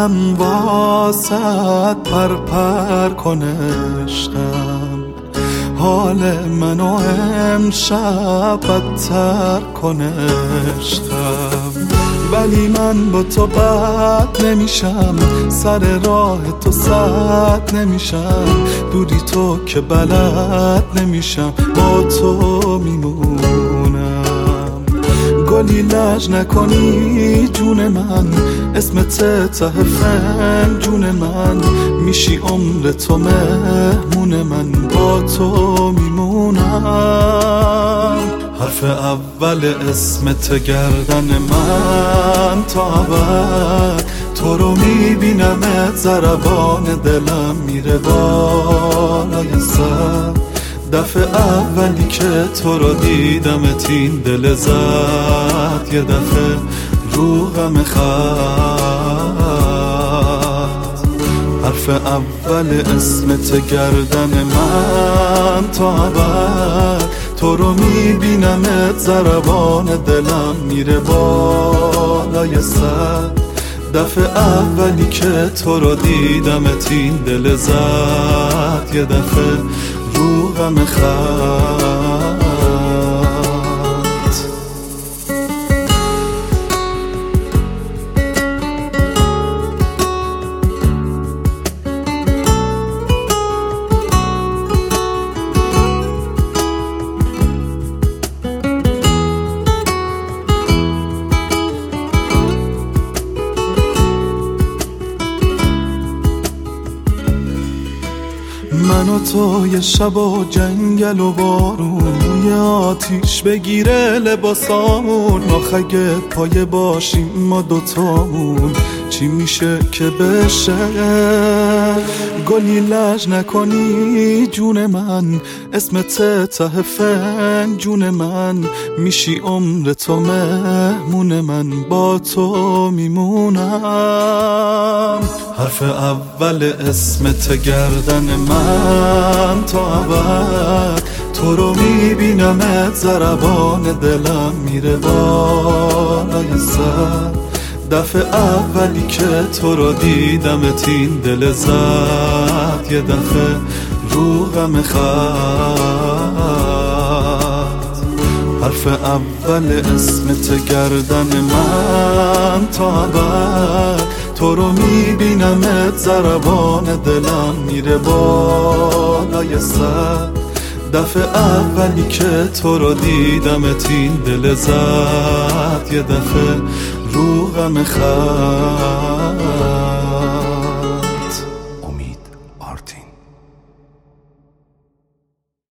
من واسط پر کنشتم، حال منو امشب بدتر کنشتم. ولی من با تو بد نمیشم، سر راه تو سد نمیشم، دوری تو که بلد نمیشم، با تو میمونم. گلی لج نکنی جون من، اسمت ته فنجون من، میشی عمر تو مهمون من، با تو میمونم. حرف اول اسمت گردن من تا ابد، تو رو میبینمت ضربان دلم میره بالای سر. دفعه اولی که تو رو دیدمت این دل زد یه دفعه رو غم خط. حرف اول اسمت گردن من تا ابد، تو رو میبینمت ضربان دلم میره بالای سر. دفعه اولی که تو رو دیدمت این دل زد یه دفعه رو غم خط. من و تو یه شب و جنگل و بارون، یه آتیش بگیره لباسامون، آخ اگه پایه باشیم ما دوتامون چی میشه که بشه. گلی لج نکنی جون من، اسمت ته فنجون من، میشی عمر تو مهمون من، با تو میمونم. حرف اول اسمت گردن من تا ابد، تو رو میبینمت ضربان دلم میره بالای سر. دفعه اولی که تو رو دیدمت این دل زد یه دفعه رو غم خط. حرف اول اسمت گردن من تا ابد، تو رو میبینمت ضربان دلم میره بالای سر. دفعه اولی که تو رو دیدمت این دل زد یه دفعه رو غم خط.